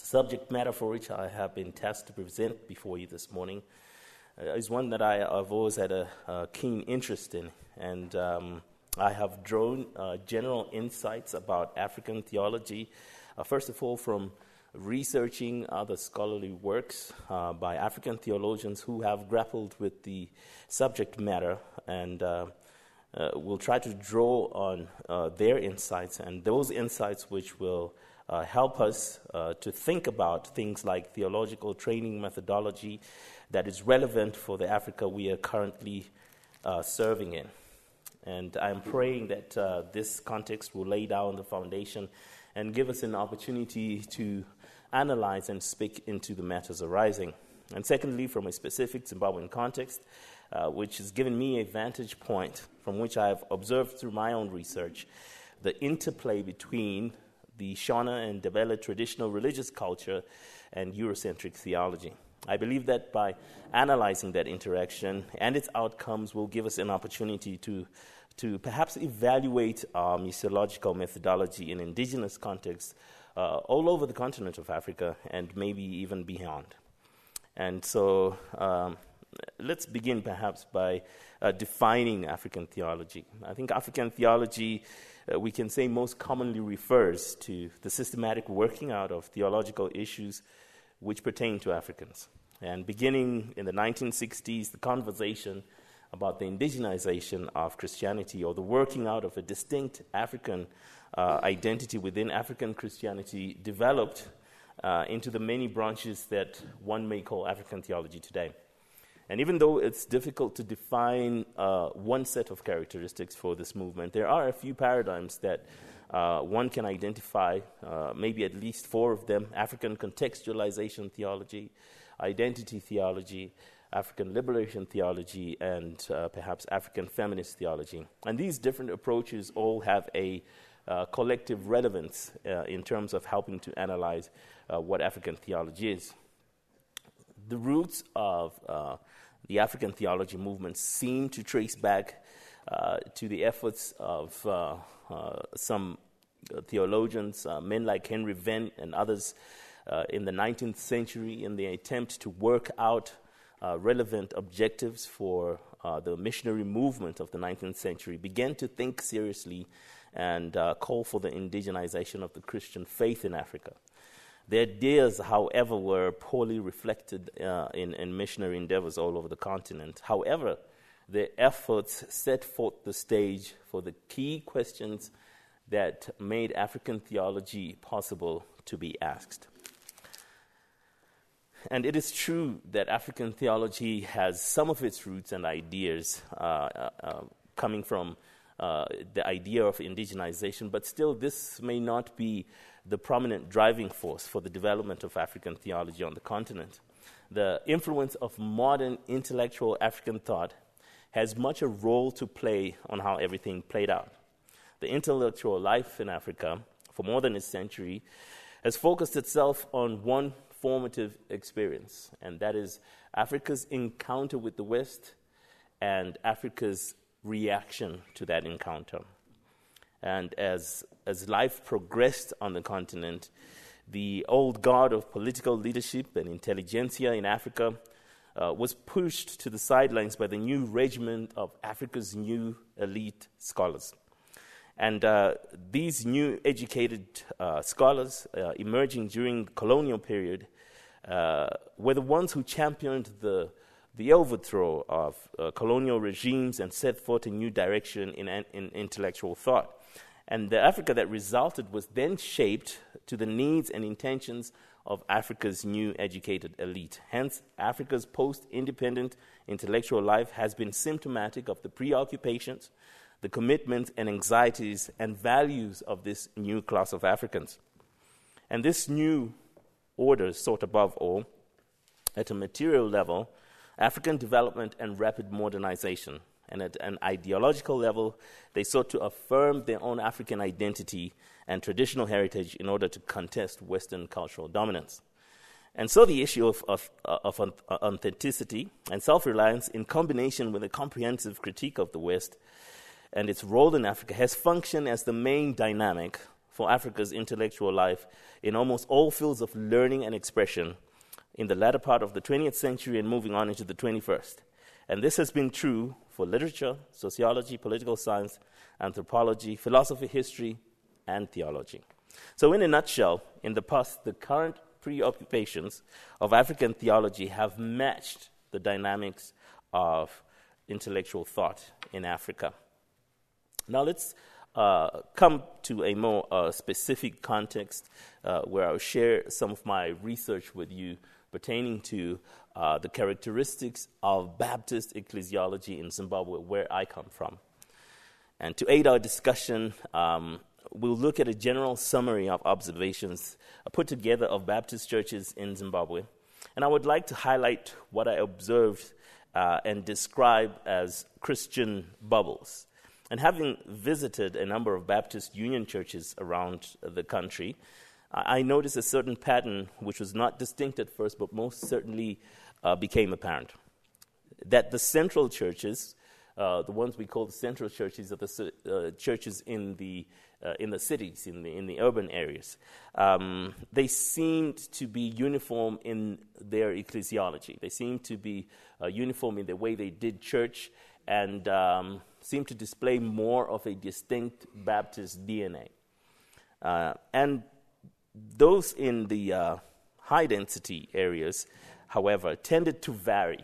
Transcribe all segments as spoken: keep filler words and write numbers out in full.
subject matter for which I have been tasked to present before you this morning uh, is one that I have always had a, a keen interest in, and um, I have drawn uh, general insights about African theology, uh, first of all from researching other scholarly works uh, by African theologians who have grappled with the subject matter, and uh, uh, we'll try to draw on uh, their insights and those insights which will uh, help us uh, to think about things like theological training methodology that is relevant for the Africa we are currently uh, serving in. And I'm praying that uh, this context will lay down the foundation and give us an opportunity to analyze and speak into the matters arising. And secondly, from a specific Zimbabwean context, uh, which has given me a vantage point from which I have observed through my own research the interplay between the Shona and Ndebele traditional religious culture and Eurocentric theology. I believe that by analyzing that interaction and its outcomes will give us an opportunity to to perhaps evaluate our missiological methodology in indigenous contexts uh, all over the continent of Africa and maybe even beyond. And so um, let's begin perhaps by uh, defining African theology. I think African theology, uh, we can say, most commonly refers to the systematic working out of theological issues which pertain to Africans. And beginning in the nineteen sixties, the conversation about the indigenization of Christianity, or the working out of a distinct African uh, identity within African Christianity, developed uh, into the many branches that one may call African theology today. And even though it's difficult to define uh, one set of characteristics for this movement, there are a few paradigms that uh, one can identify, uh, maybe at least four of them: African contextualization theology, identity theology, African liberation theology, and uh, perhaps African feminist theology. And these different approaches all have a uh, collective relevance uh, in terms of helping to analyze uh, what African theology is. The roots of uh, the African theology movement seem to trace back uh, to the efforts of uh, uh, some theologians, uh, men like Henry Venn and others uh, in the nineteenth century, in the attempt to work out uh, relevant objectives for uh, the missionary movement of the nineteenth century, began to think seriously and uh, call for the indigenization of the Christian faith in Africa. Their ideas, however, were poorly reflected uh, in, in missionary endeavors all over the continent. However, their efforts set forth the stage for the key questions that made African theology possible to be asked. And it is true that African theology has some of its roots and ideas uh, uh, uh, coming from uh, the idea of indigenization, but still this may not be the prominent driving force for the development of African theology on the continent. The influence of modern intellectual African thought has much a role to play on how everything played out. The intellectual life in Africa, for more than a century, has focused itself on one formative experience, and that is Africa's encounter with the West and Africa's reaction to that encounter. And as as life progressed on the continent, the old guard of political leadership and intelligentsia in Africa uh, was pushed to the sidelines by the new regiment of Africa's new elite scholars. And uh, these new educated uh, scholars uh, emerging during the colonial period uh, were the ones who championed the the overthrow of uh, colonial regimes and set forth a new direction in, in intellectual thought. And the Africa that resulted was then shaped to the needs and intentions of Africa's new educated elite. Hence, Africa's post-independent intellectual life has been symptomatic of the preoccupations, the commitments and anxieties and values of this new class of Africans. And this new order sought above all, at a material level, African development and rapid modernization. And at an ideological level, they sought to affirm their own African identity and traditional heritage in order to contest Western cultural dominance. And so the issue of, of, of authenticity and self-reliance, in combination with a comprehensive critique of the West and its role in Africa, has functioned as the main dynamic for Africa's intellectual life in almost all fields of learning and expression in the latter part of the twentieth century and moving on into the twenty-first. And this has been true for literature, sociology, political science, anthropology, philosophy, history, and theology. So in a nutshell, in the past, the current preoccupations of African theology have matched the dynamics of intellectual thought in Africa. Now let's uh, come to a more uh, specific context uh, where I'll share some of my research with you pertaining to uh, the characteristics of Baptist ecclesiology in Zimbabwe, where I come from. And to aid our discussion, um, we'll look at a general summary of observations put together of Baptist churches in Zimbabwe. And I would like to highlight what I observed uh, and describe as Christian bubbles. And having visited a number of Baptist Union churches around the country, I noticed a certain pattern which was not distinct at first, but most certainly uh, became apparent. That the central churches, uh, the ones we call the central churches, are the uh, churches in the uh, in the cities, in the in the urban areas, um, they seemed to be uniform in their ecclesiology. They seemed to be uh, uniform in the way they did church, and um, seemed to display more of a distinct Baptist D N A. Uh, and Those in the uh, high-density areas, however, tended to vary.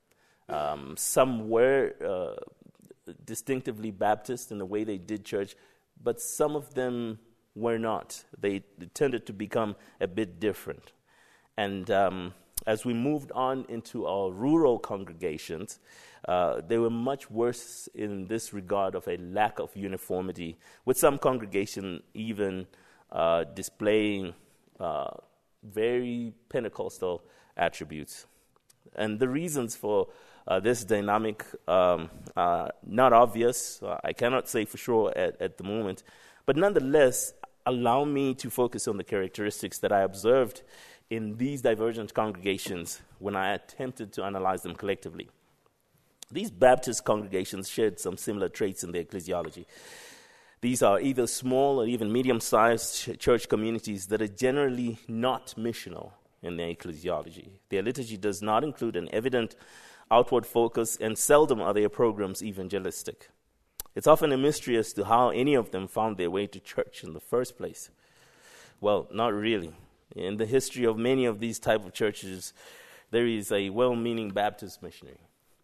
Um, some were uh, distinctively Baptist in the way they did church, but some of them were not. They, they tended to become a bit different. And um, as we moved on into our rural congregations, uh, they were much worse in this regard of a lack of uniformity, with some congregation even Uh, displaying uh, very Pentecostal attributes. And the reasons for uh, this dynamic um, are not obvious. Uh, I cannot say for sure at, at the moment. But nonetheless, allow me to focus on the characteristics that I observed in these divergent congregations when I attempted to analyze them collectively. These Baptist congregations shared some similar traits in their ecclesiology. These are either small or even medium-sized ch- church communities that are generally not missional in their ecclesiology. Their liturgy does not include an evident outward focus, and seldom are their programs evangelistic. It's often a mystery as to how any of them found their way to church in the first place. Well, not really. In the history of many of these type of churches, there is a well-meaning Baptist missionary.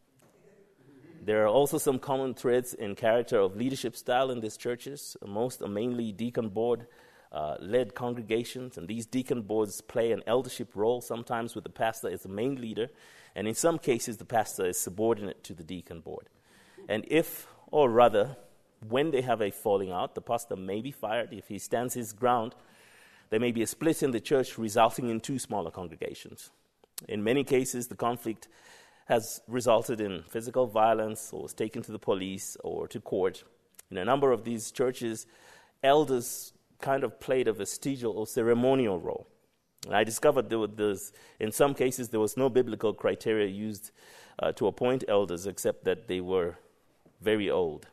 There are also some common threads in character of leadership style in these churches. Most are mainly deacon board uh, led congregations, and these deacon boards play an eldership role, sometimes with the pastor as the main leader, and in some cases the pastor is subordinate to the deacon board. And if, or rather, when they have a falling out, the pastor may be fired. If he stands his ground, there may be a split in the church, resulting in two smaller congregations. In many cases, the conflict has resulted in physical violence or was taken to the police or to court. In a number of these churches, elders kind of played a vestigial or ceremonial role. And I discovered there was, in some cases, there was no biblical criteria used uh, to appoint elders except that they were very old.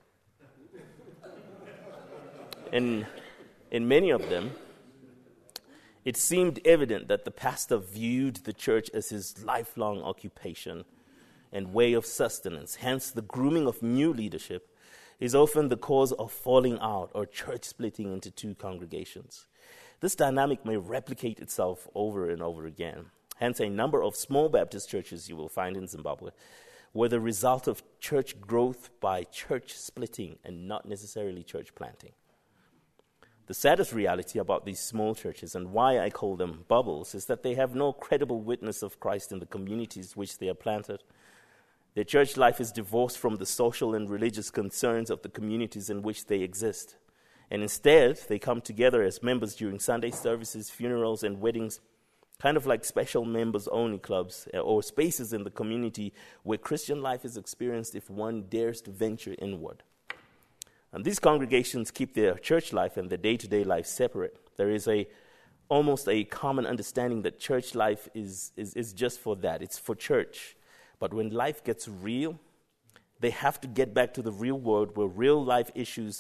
in, in many of them, it seemed evident that the pastor viewed the church as his lifelong occupation and way of sustenance. Hence, the grooming of new leadership is often the cause of falling out or church splitting into two congregations. This dynamic may replicate itself over and over again. Hence, a number of small Baptist churches you will find in Zimbabwe were the result of church growth by church splitting and not necessarily church planting. The saddest reality about these small churches, and why I call them bubbles, is that they have no credible witness of Christ in the communities which they are planted. Their church life is divorced from the social and religious concerns of the communities in which they exist. And instead, they come together as members during Sunday services, funerals, and weddings, kind of like special members-only clubs or spaces in the community where Christian life is experienced if one dares to venture inward. And these congregations keep their church life and their day-to-day life separate. There is a almost a common understanding that church life is, is, is just for that. It's for church. But when life gets real, they have to get back to the real world where real life issues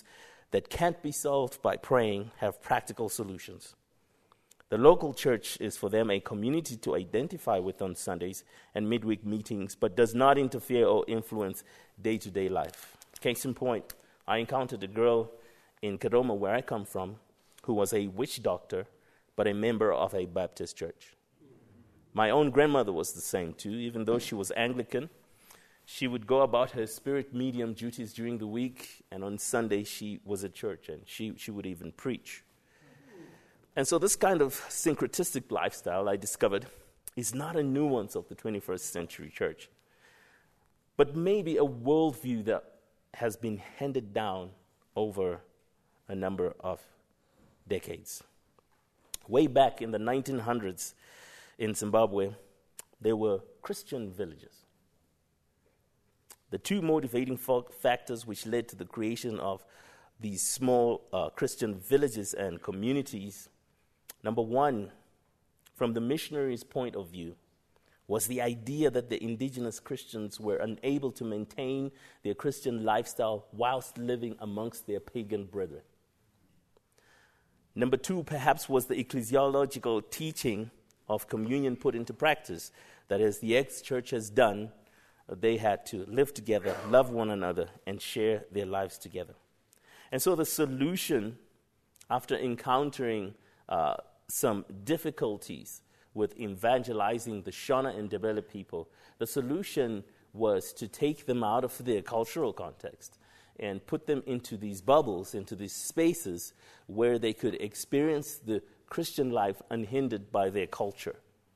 that can't be solved by praying have practical solutions. The local church is for them a community to identify with on Sundays and midweek meetings, but does not interfere or influence day-to-day life. Case in point, I encountered a girl in Kadoma, where I come from, who was a witch doctor, but a member of a Baptist church. My own grandmother was the same too. Even though she was Anglican, she would go about her spirit medium duties during the week, and on Sunday she was at church, and she, she would even preach. And so this kind of syncretistic lifestyle, I discovered, is not a nuance of the twenty-first century church, but maybe a worldview that has been handed down over a number of decades. Way back in the nineteen hundreds in Zimbabwe, there were Christian villages. The two motivating factors which led to the creation of these small uh, Christian villages and communities, number one, from the missionaries' point of view, was the idea that the indigenous Christians were unable to maintain their Christian lifestyle whilst living amongst their pagan brethren. Number two, perhaps, was the ecclesiological teaching of communion put into practice. That as the ex-church has done, they had to live together, love one another, and share their lives together. And so the solution, after encountering uh, some difficulties with evangelizing the Shona and Ndebele people, the solution was to take them out of their cultural context and put them into these bubbles, into these spaces where they could experience the Christian life unhindered by their culture.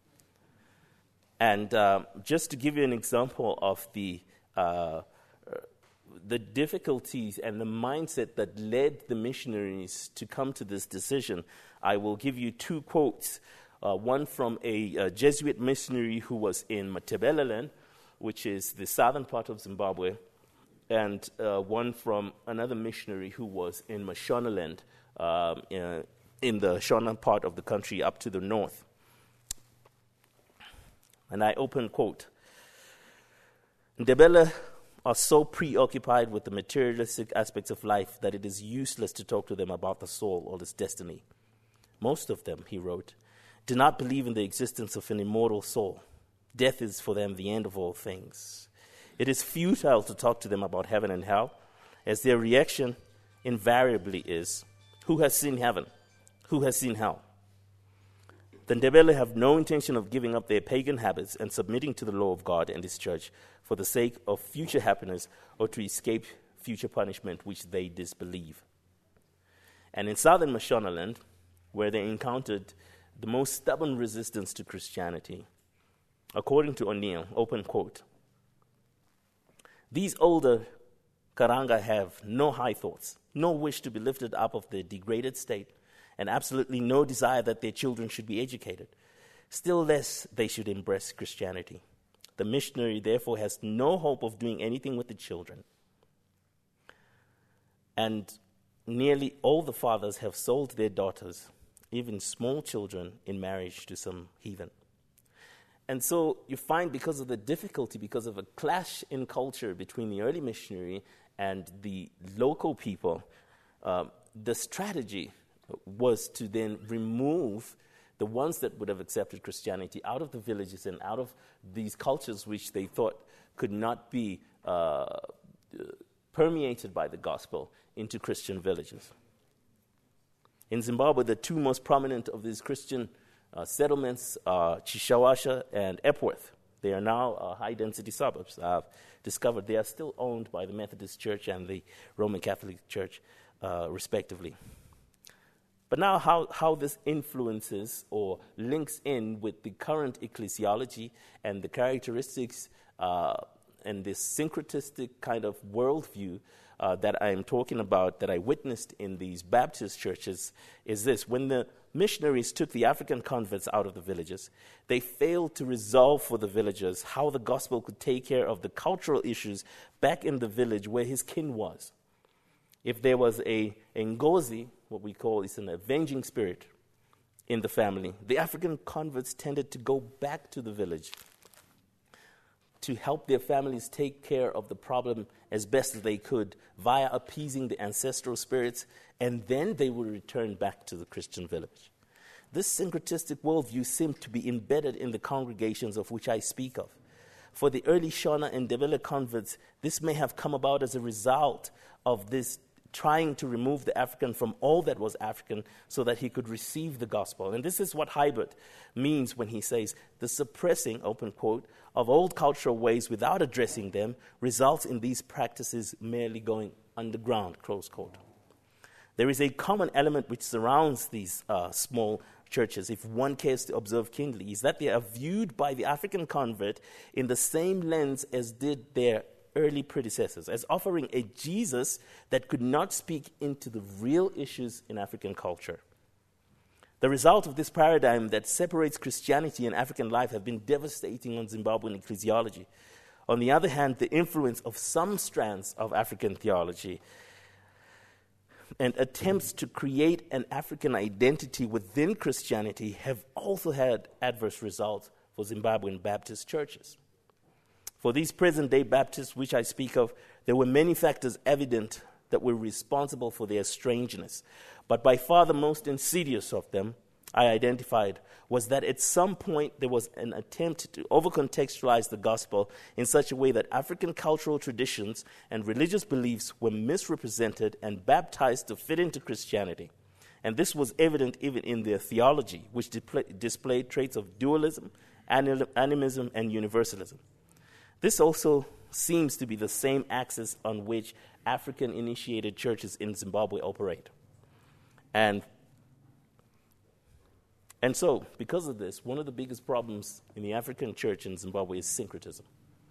And uh, just to give you an example of the uh, the difficulties and the mindset that led the missionaries to come to this decision, I will give you two quotes. Uh, one from a, a Jesuit missionary who was in Matabeleland, which is the southern part of Zimbabwe, and uh, one from another missionary who was in Mashonaland, um, in, in the Shona part of the country up to the north. And I open quote, Ndebele are so preoccupied with the materialistic aspects of life that it is useless to talk to them about the soul or its destiny. Most of them, he wrote, do not believe in the existence of an immortal soul. Death is for them the end of all things. It is futile to talk to them about heaven and hell, as their reaction invariably is, who has seen heaven? Who has seen hell? The Ndebele have no intention of giving up their pagan habits and submitting to the law of God and His church for the sake of future happiness or to escape future punishment which they disbelieve. And in southern Mashonaland, where they encountered the most stubborn resistance to Christianity, according to O'Neill, open quote, these older Karanga have no high thoughts, no wish to be lifted up of their degraded state, and absolutely no desire that their children should be educated. Still less they should embrace Christianity. The missionary, therefore, has no hope of doing anything with the children. And nearly all the fathers have sold their daughters, even small children, in marriage to some heathen. And so you find, because of the difficulty, because of a clash in culture between the early missionary and the local people, uh, the strategy was to then remove the ones that would have accepted Christianity out of the villages and out of these cultures which they thought could not be uh, permeated by the gospel into Christian villages. In Zimbabwe, the two most prominent of these Christian uh, settlements are Chishawasha and Epworth. They are now uh, high-density suburbs. I've discovered they are still owned by the Methodist Church and the Roman Catholic Church, uh, respectively. But now how, how this influences or links in with the current ecclesiology and the characteristics uh, and this syncretistic kind of worldview uh, that I am talking about, that I witnessed in these Baptist churches, is this. When the missionaries took the African converts out of the villages, they failed to resolve for the villagers how the gospel could take care of the cultural issues back in the village where his kin was. If there was a, a Ngozi, what we call is an avenging spirit in the family, the African converts tended to go back to the village to help their families take care of the problem as best as they could via appeasing the ancestral spirits, and then they would return back to the Christian village. This syncretistic worldview seemed to be embedded in the congregations of which I speak of. For the early Shona and Ndebele converts, this may have come about as a result of this trying to remove the African from all that was African so that he could receive the gospel. And this is what Hiebert means when he says, the suppressing, open quote, of old cultural ways without addressing them results in these practices merely going underground, close quote. There is a common element which surrounds these uh, small churches, if one cares to observe keenly, is that they are viewed by the African convert in the same lens as did their early predecessors, as offering a Jesus that could not speak into the real issues in African culture. The result of this paradigm that separates Christianity and African life have been devastating on Zimbabwean ecclesiology. On the other hand, the influence of some strands of African theology and attempts to create an African identity within Christianity have also had adverse results for Zimbabwean Baptist churches. For these present-day Baptists which I speak of, there were many factors evident that were responsible for their strangeness. But by far the most insidious of them, I identified, was that at some point there was an attempt to over-contextualize the gospel in such a way that African cultural traditions and religious beliefs were misrepresented and baptized to fit into Christianity. And this was evident even in their theology, which display, displayed traits of dualism, animism, and universalism. This also seems to be the same axis on which African-initiated churches in Zimbabwe operate. And, and so, because of this, one of the biggest problems in the African church in Zimbabwe is syncretism.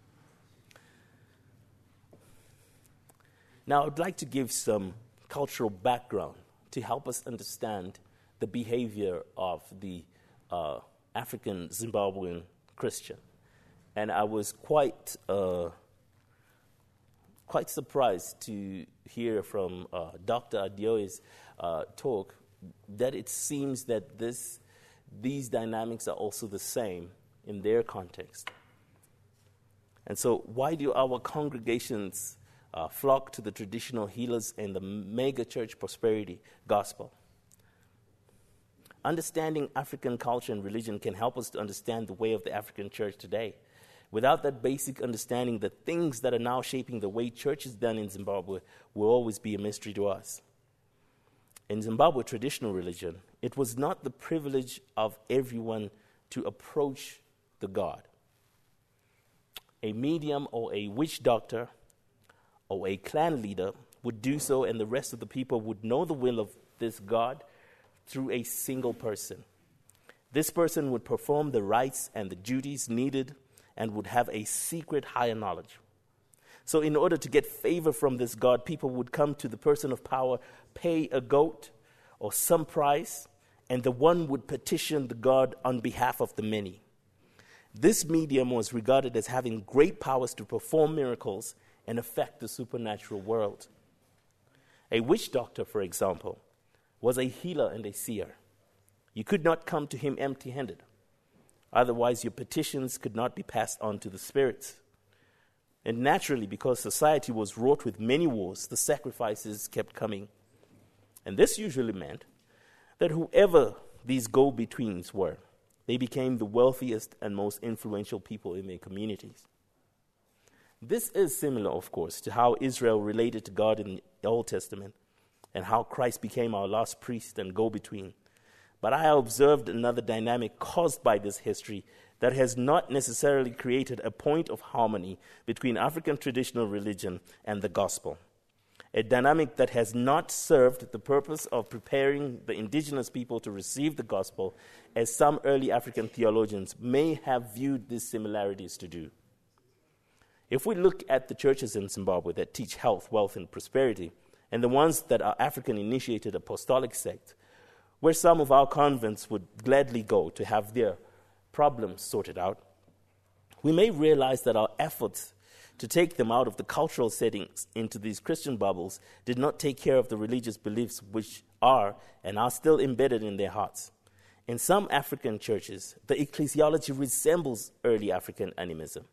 Now, I'd like to give some cultural background to help us understand the behavior of the uh, African Zimbabwean Christian. And I was quite uh, quite surprised to hear from uh, Doctor Adio's uh, talk that it seems that this these dynamics are also the same in their context. And so why do our congregations uh, flock to the traditional healers and the mega church prosperity gospel? Understanding African culture and religion can help us to understand the way of the African church today. Without that basic understanding, the things that are now shaping the way church is done in Zimbabwe will always be a mystery to us. In Zimbabwe traditional religion, it was not the privilege of everyone to approach the God. A medium or a witch doctor or a clan leader would do so, and the rest of the people would know the will of this God through a single person. This person would perform the rites and the duties needed and would have a secret higher knowledge. So in order to get favor from this God, people would come to the person of power, pay a goat or some price, and the one would petition the God on behalf of the many. This medium was regarded as having great powers to perform miracles and affect the supernatural world. A witch doctor, for example, was a healer and a seer. You could not come to him empty-handed. Otherwise, your petitions could not be passed on to the spirits. And naturally, because society was wrought with many wars, the sacrifices kept coming. And this usually meant that whoever these go-betweens were, they became the wealthiest and most influential people in their communities. This is similar, of course, to how Israel related to God in the Old Testament and how Christ became our last priest and go-between. But I observed another dynamic caused by this history that has not necessarily created a point of harmony between African traditional religion and the gospel. A dynamic that has not served the purpose of preparing the indigenous people to receive the gospel, as some early African theologians may have viewed these similarities to do. If we look at the churches in Zimbabwe that teach health, wealth, and prosperity, and the ones that are African-initiated apostolic sect, where some of our convents would gladly go to have their problems sorted out, we may realize that our efforts to take them out of the cultural settings into these Christian bubbles did not take care of the religious beliefs which are and are still embedded in their hearts. In some African churches, the ecclesiology resembles early African animism.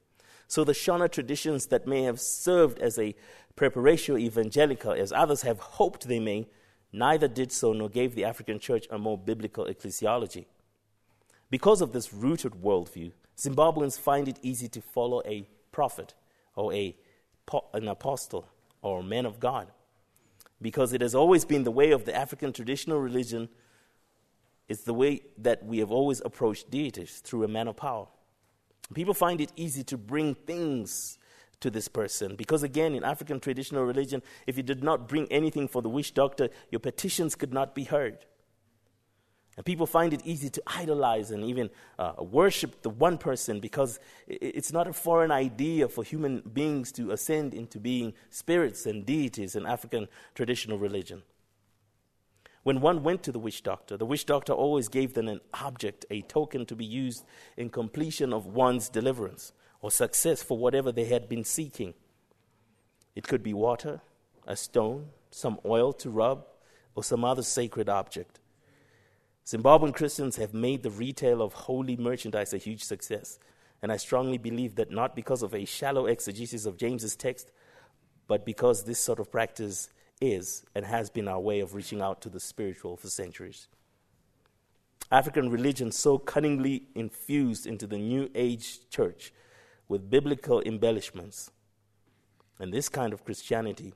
So the Shona traditions that may have served as a preparatio evangelica, as others have hoped they may, neither did so nor gave the African church a more biblical ecclesiology. Because of this rooted worldview, Zimbabweans find it easy to follow a prophet or a an apostle or man of God, because it has always been the way of the African traditional religion. It's the way that we have always approached deities, through a man of power. People find it easy to bring things to this person because, again, in African traditional religion, if you did not bring anything for the witch doctor, your petitions could not be heard. And people find it easy to idolize and even uh, worship the one person because it's not a foreign idea for human beings to ascend into being spirits and deities in African traditional religion. When one went to the witch doctor, the witch doctor always gave them an object, a token to be used in completion of one's deliverance or success for whatever they had been seeking. It could be water, a stone, some oil to rub, or some other sacred object. Zimbabwean Christians have made the retail of holy merchandise a huge success, and I strongly believe that not because of a shallow exegesis of James's text, but because this sort of practice is and has been our way of reaching out to the spiritual for centuries. African religion so cunningly infused into the New Age church with biblical embellishments, and this kind of Christianity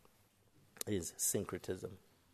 is syncretism.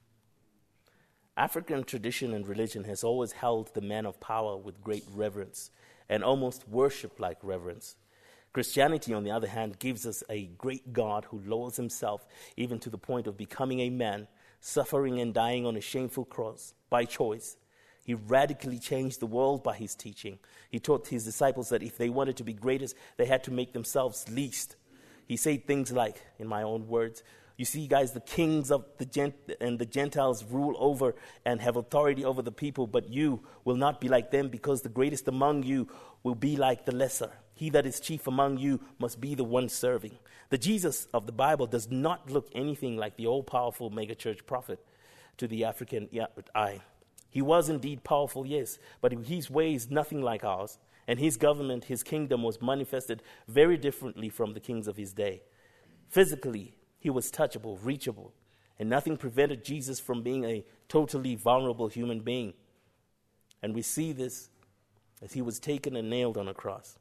African tradition and religion has always held the man of power with great reverence and almost worship-like reverence. Christianity, on the other hand, gives us a great God who lowers himself even to the point of becoming a man, suffering and dying on a shameful cross by choice. He radically changed the world by his teaching. He taught his disciples that if they wanted to be greatest, they had to make themselves least. He said things like, in my own words, "You see, guys, the kings of the gent- and the Gentiles rule over and have authority over the people, but you will not be like them, because the greatest among you will be like the lesser. He that is chief among you must be the one serving." The Jesus of the Bible does not look anything like the all-powerful megachurch prophet to the African eye. He was indeed powerful, yes, but his ways nothing like ours, and his government, his kingdom, was manifested very differently from the kings of his day. Physically, he was touchable, reachable, and nothing prevented Jesus from being a totally vulnerable human being. And we see this as he was taken and nailed on a cross.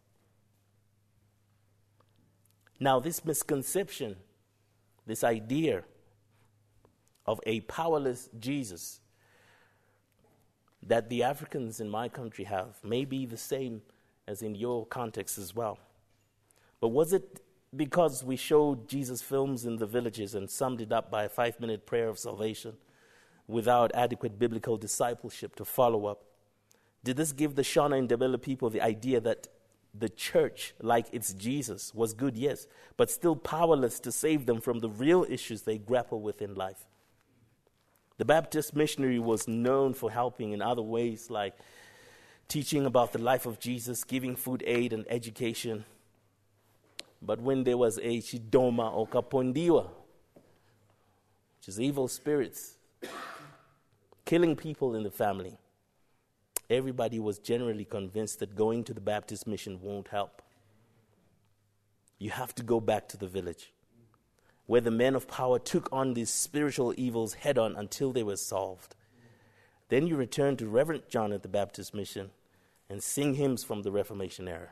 Now, this misconception, this idea of a powerless Jesus that the Africans in my country have may be the same as in your context as well. But was it because we showed Jesus films in the villages and summed it up by a five-minute prayer of salvation without adequate biblical discipleship to follow up? Did this give the Shona and Ndebele people the idea that the church, like its Jesus, was good, yes, but still powerless to save them from the real issues they grapple with in life? The Baptist missionary was known for helping in other ways, like teaching about the life of Jesus, giving food aid and education. But when there was a Chidoma or Kapondiwa, which is evil spirits, killing people in the family, everybody was generally convinced that going to the Baptist mission won't help. You have to go back to the village, where the men of power took on these spiritual evils head-on until they were solved. Then you return to Reverend John at the Baptist mission and sing hymns from the Reformation era.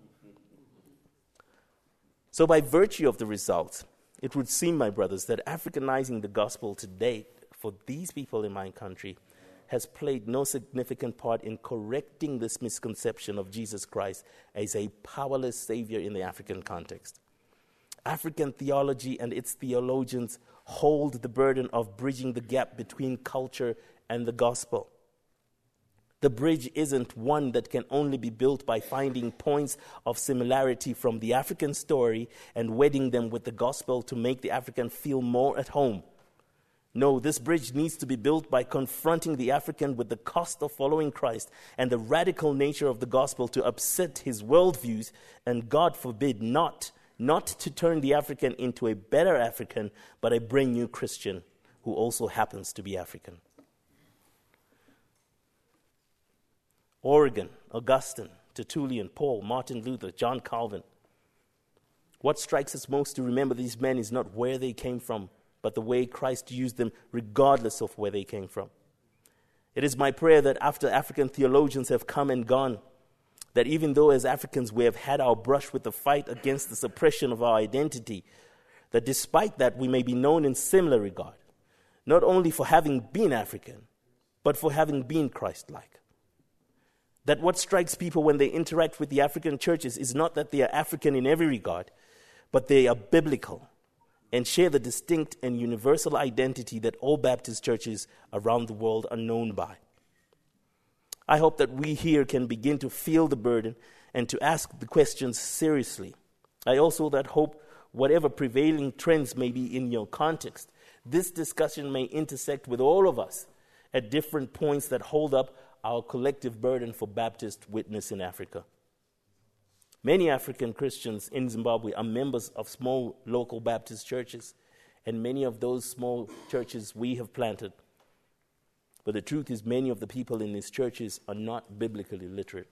So by virtue of the results, it would seem, my brothers, that Africanizing the gospel to date for these people in my country has played no significant part in correcting this misconception of Jesus Christ as a powerless savior in the African context. African theology and its theologians hold the burden of bridging the gap between culture and the gospel. The bridge isn't one that can only be built by finding points of similarity from the African story and wedding them with the gospel to make the African feel more at home. No, this bridge needs to be built by confronting the African with the cost of following Christ and the radical nature of the gospel to upset his worldviews, and God forbid not Not to turn the African into a better African, but a brand new Christian who also happens to be African. Origen, Augustine, Tertullian, Paul, Martin Luther, John Calvin. What strikes us most to remember these men is not where they came from, but the way Christ used them regardless of where they came from. It is my prayer that after African theologians have come and gone, that even though as Africans we have had our brush with the fight against the suppression of our identity, that despite that we may be known in similar regard, not only for having been African, but for having been Christ-like. That what strikes people when they interact with the African churches is not that they are African in every regard, but they are biblical and share the distinct and universal identity that all Baptist churches around the world are known by. I hope that we here can begin to feel the burden and to ask the questions seriously. I also that hope whatever prevailing trends may be in your context, this discussion may intersect with all of us at different points that hold up our collective burden for Baptist witness in Africa. Many African Christians in Zimbabwe are members of small local Baptist churches, and many of those small churches we have planted. But the truth is, many of the people in these churches are not biblically literate.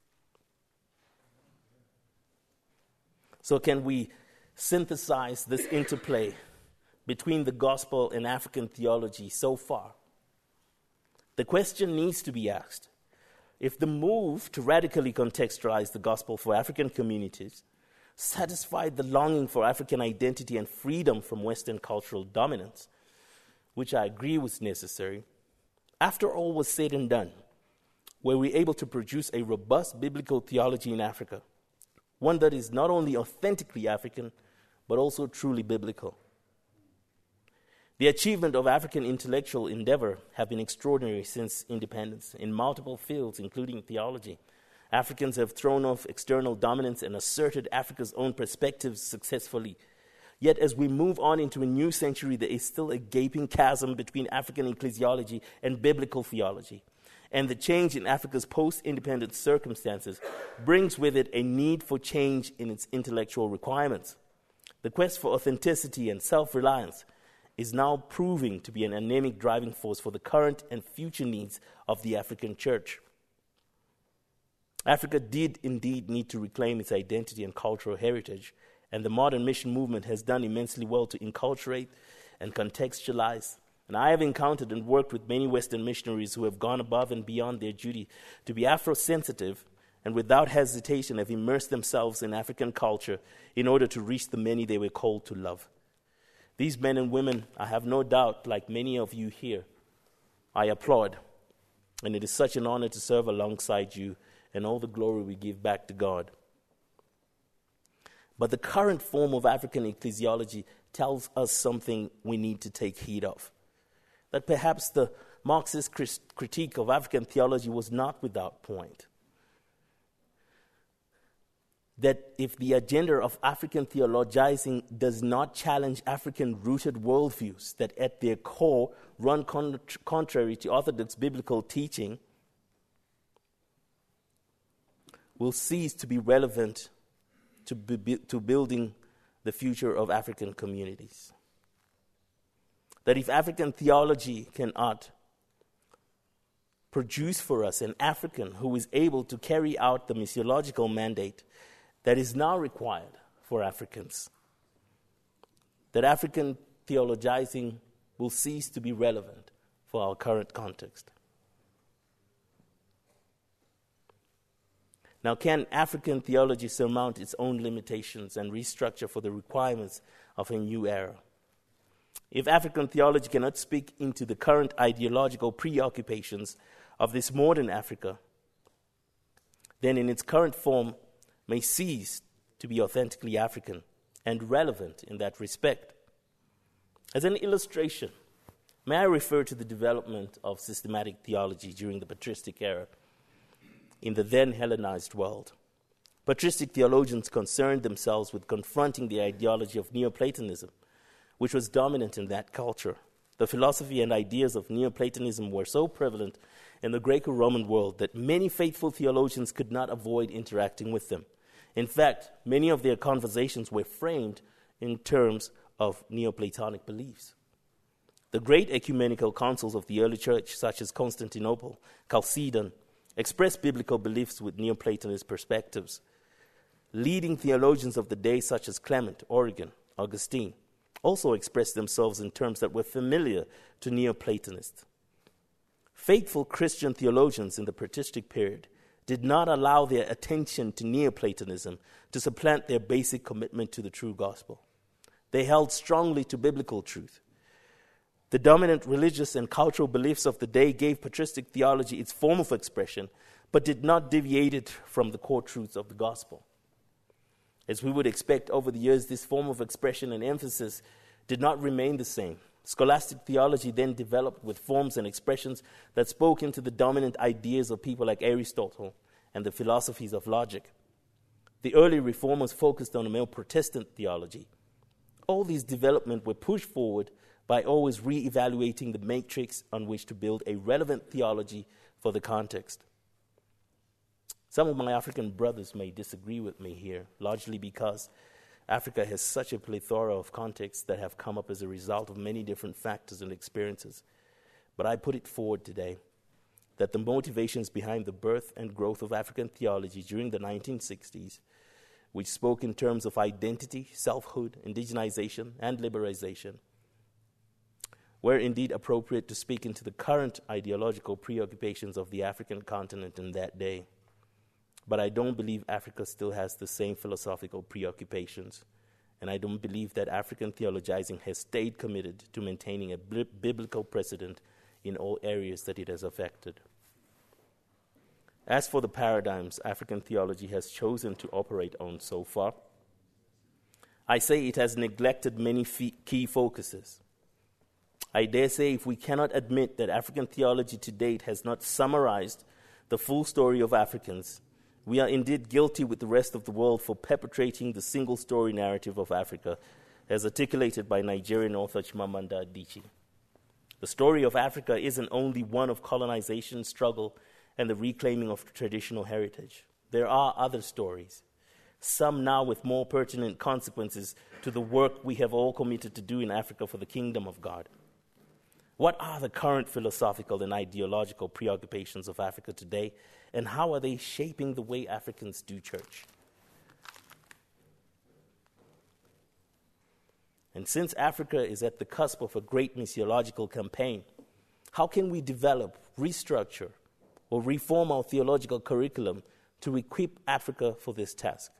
So can we synthesize this interplay between the gospel and African theology so far? The question needs to be asked: if the move to radically contextualize the gospel for African communities satisfied the longing for African identity and freedom from Western cultural dominance, which I agree was necessary, after all was said and done, were we able to produce a robust biblical theology in Africa, one that is not only authentically African, but also truly biblical? The achievement of African intellectual endeavor have been extraordinary since independence in multiple fields, including theology. Africans have thrown off external dominance and asserted Africa's own perspectives successfully. Yet as we move on into a new century, there is still a gaping chasm between African ecclesiology and biblical theology. And the change in Africa's post-independent circumstances brings with it a need for change in its intellectual requirements. The quest for authenticity and self-reliance is now proving to be an anemic driving force for the current and future needs of the African church. Africa did indeed need to reclaim its identity and cultural heritage, and the modern mission movement has done immensely well to enculturate and contextualize. And I have encountered and worked with many Western missionaries who have gone above and beyond their duty to be Afro-sensitive and without hesitation have immersed themselves in African culture in order to reach the many they were called to love. These men and women, I have no doubt, like many of you here, I applaud. And it is such an honor to serve alongside you, and all the glory we give back to God. But the current form of African ecclesiology tells us something we need to take heed of. That perhaps the Marxist critique of African theology was not without point. That if the agenda of African theologizing does not challenge African-rooted worldviews that at their core run con- contrary to orthodox biblical teaching, will cease to be relevant to, be, to building the future of African communities. That if African theology cannot produce for us an African who is able to carry out the missiological mandate that is now required for Africans, that African theologizing will cease to be relevant for our current context. Now, can African theology surmount its own limitations and restructure for the requirements of a new era? If African theology cannot speak into the current ideological preoccupations of this modern Africa, then in its current form may cease to be authentically African and relevant in that respect. As an illustration, may I refer to the development of systematic theology during the patristic era in the then Hellenized world. Patristic theologians concerned themselves with confronting the ideology of Neoplatonism, which was dominant in that culture. The philosophy and ideas of Neoplatonism were so prevalent in the Greco-Roman world that many faithful theologians could not avoid interacting with them. In fact, many of their conversations were framed in terms of Neoplatonic beliefs. The great ecumenical councils of the early church, such as Constantinople, Chalcedon, expressed biblical beliefs with Neoplatonist perspectives. Leading theologians of the day, such as Clement, Origen, Augustine, also expressed themselves in terms that were familiar to Neoplatonists. Faithful Christian theologians in the patristic period did not allow their attention to Neoplatonism to supplant their basic commitment to the true gospel. They held strongly to biblical truth. The dominant religious and cultural beliefs of the day gave patristic theology its form of expression, but did not deviate it from the core truths of the gospel. As we would expect over the years, this form of expression and emphasis did not remain the same. Scholastic theology then developed with forms and expressions that spoke into the dominant ideas of people like Aristotle and the philosophies of logic. The early reformers focused on a more Protestant theology. All these developments were pushed forward by always re-evaluating the matrix on which to build a relevant theology for the context. Some of my African brothers may disagree with me here, largely because Africa has such a plethora of contexts that have come up as a result of many different factors and experiences. But I put it forward today that the motivations behind the birth and growth of African theology during the nineteen sixties, which spoke in terms of identity, selfhood, indigenization, and liberalization, were indeed appropriate to speak into the current ideological preoccupations of the African continent in that day. But I don't believe Africa still has the same philosophical preoccupations, and I don't believe that African theologizing has stayed committed to maintaining a b- biblical precedent in all areas that it has affected. As for the paradigms African theology has chosen to operate on so far, I say it has neglected many f- key focuses. I dare say if we cannot admit that African theology to date has not summarized the full story of Africans, we are indeed guilty with the rest of the world for perpetrating the single-story narrative of Africa, as articulated by Nigerian author Chimamanda Adichie. The story of Africa isn't only one of colonization, struggle, and the reclaiming of traditional heritage. There are other stories, some now with more pertinent consequences to the work we have all committed to do in Africa for the kingdom of God. What are the current philosophical and ideological preoccupations of Africa today, and how are they shaping the way Africans do church? And since Africa is at the cusp of a great missiological campaign, how can we develop, restructure, or reform our theological curriculum to equip Africa for this task?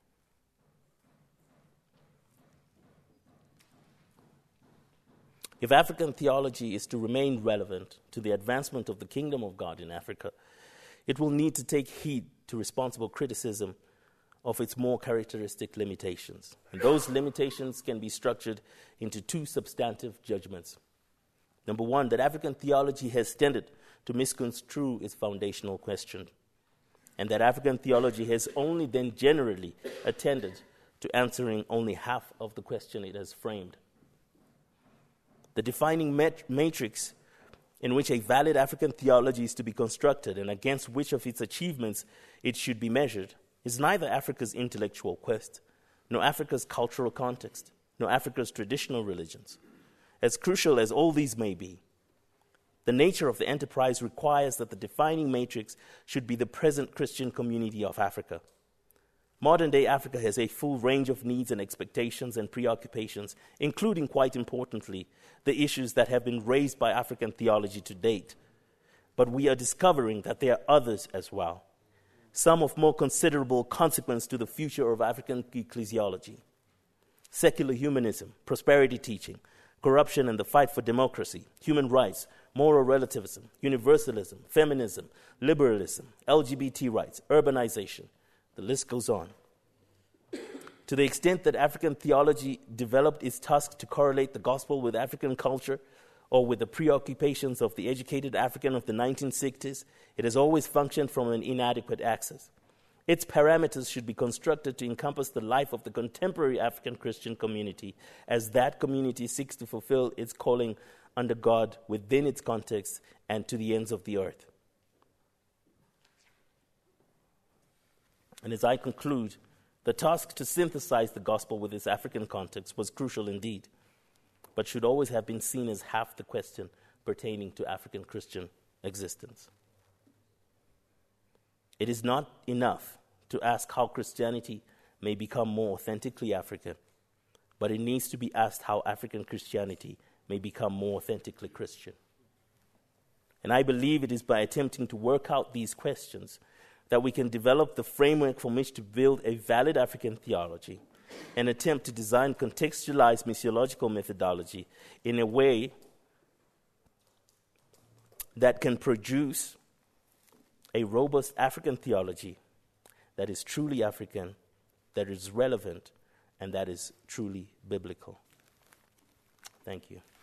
If African theology is to remain relevant to the advancement of the kingdom of God in Africa, it will need to take heed to responsible criticism of its more characteristic limitations. And those limitations can be structured into two substantive judgments. Number one, that African theology has tended to misconstrue its foundational question, and that African theology has only then generally attended to answering only half of the question it has framed. The defining mat- matrix in which a valid African theology is to be constructed and against which of its achievements it should be measured is neither Africa's intellectual quest, nor Africa's cultural context, nor Africa's traditional religions. As crucial as all these may be, the nature of the enterprise requires that the defining matrix should be the present Christian community of Africa. Modern-day Africa has a full range of needs and expectations and preoccupations, including, quite importantly, the issues that have been raised by African theology to date. But we are discovering that there are others as well, some of more considerable consequence to the future of African ecclesiology. Secular humanism, prosperity teaching, corruption and the fight for democracy, human rights, moral relativism, universalism, feminism, liberalism, L G B T rights, urbanization. The list goes on. To the extent that African theology developed its task to correlate the gospel with African culture or with the preoccupations of the educated African of the nineteen sixties, it has always functioned from an inadequate axis. Its parameters should be constructed to encompass the life of the contemporary African Christian community as that community seeks to fulfill its calling under God within its context and to the ends of the earth. And as I conclude, the task to synthesize the gospel with its African context was crucial indeed, but should always have been seen as half the question pertaining to African Christian existence. It is not enough to ask how Christianity may become more authentically African, but it needs to be asked how African Christianity may become more authentically Christian. And I believe it is by attempting to work out these questions that we can develop the framework from which to build a valid African theology and attempt to design contextualized missiological methodology in a way that can produce a robust African theology that is truly African, that is relevant, and that is truly biblical. Thank you.